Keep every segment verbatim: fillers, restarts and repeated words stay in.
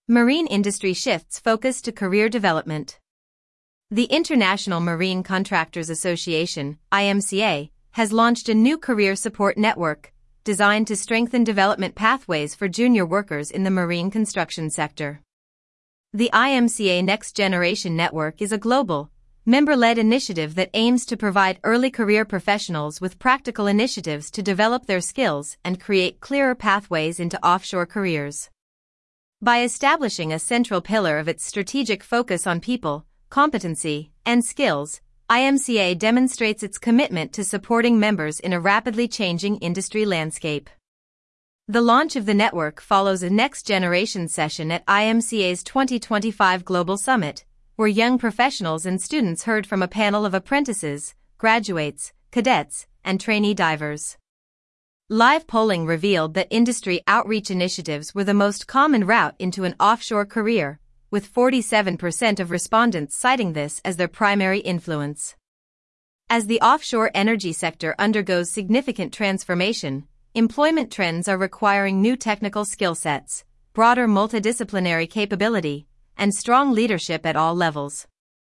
Marine industry shifts focus to career development. The International Marine Contractors Association, I M C A, has launched a new career support network designed to strengthen development pathways for junior workers in the marine construction sector. The I M C A Next Generation Network is a global, member-led initiative that aims to provide early career professionals with practical initiatives to develop their skills and create clearer pathways into offshore careers. By establishing a central pillar of its strategic focus on people, competency, and skills, I M C A demonstrates its commitment to supporting members in a rapidly changing industry landscape. The launch of the network follows a next-generation session at I M C A's twenty twenty-five Global Summit, where young professionals and students heard from a panel of apprentices, graduates, cadets, and trainee divers. Live polling revealed that industry outreach initiatives were the most common route into an offshore career, with forty-seven percent of respondents citing this as their primary influence. As the offshore energy sector undergoes significant transformation, employment trends are requiring new technical skill sets, broader multidisciplinary capability, and strong leadership at all levels.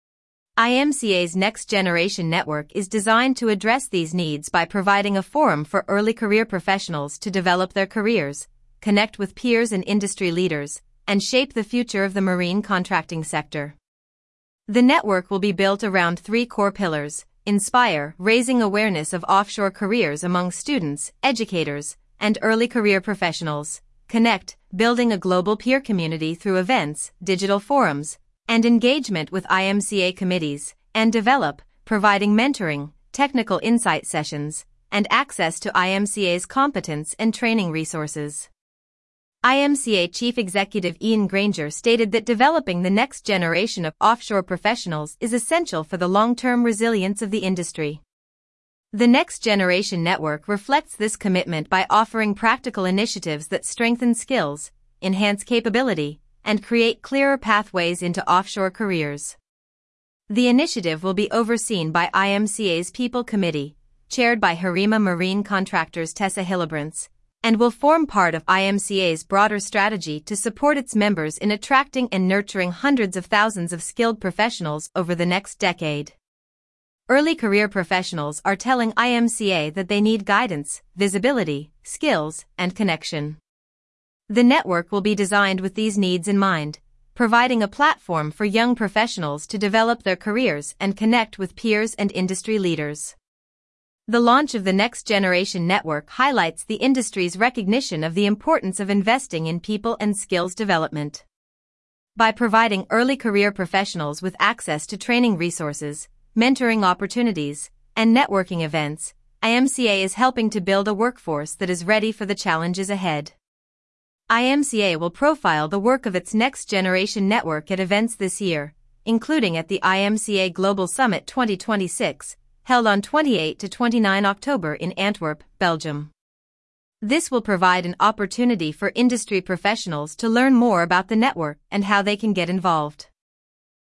I M C A's Next Generation Network is designed to address these needs by providing a forum for early career professionals to develop their careers, connect with peers and industry leaders, and shape the future of the marine contracting sector. The network will be built around three core pillars: Inspire, raising awareness of offshore careers among students, educators, and early career professionals; Connect, building a global peer community through events, digital forums, and engagement with I M C A committees; and Develop, providing mentoring, technical insight sessions, and access to I M C A's competence and training resources. I M C A Chief Executive Ian Granger stated that developing the next generation of offshore professionals is essential for the long-term resilience of the industry. The Next Generation Network reflects this commitment by offering practical initiatives that strengthen skills, enhance capability, and create clearer pathways into offshore careers. The initiative will be overseen by I M C A's People Committee, chaired by Harima Marine Contractors Tessa Hillebrandts, and will form part of I M C A's broader strategy to support its members in attracting and nurturing hundreds of thousands of skilled professionals over the next decade. Early career professionals are telling I M C A that they need guidance, visibility, skills, and connection. The network will be designed with these needs in mind, providing a platform for young professionals to develop their careers and connect with peers and industry leaders. The launch of the Next Generation Network highlights the industry's recognition of the importance of investing in people and skills development. By providing early career professionals with access to training resources, mentoring opportunities, and networking events, I M C A is helping to build a workforce that is ready for the challenges ahead. I M C A will profile the work of its Next Generation Network at events this year, including at the I M C A Global Summit twenty twenty-six, held on twenty-eighth to twenty-ninth October in Antwerp, Belgium. This will provide an opportunity for industry professionals to learn more about the network and how they can get involved.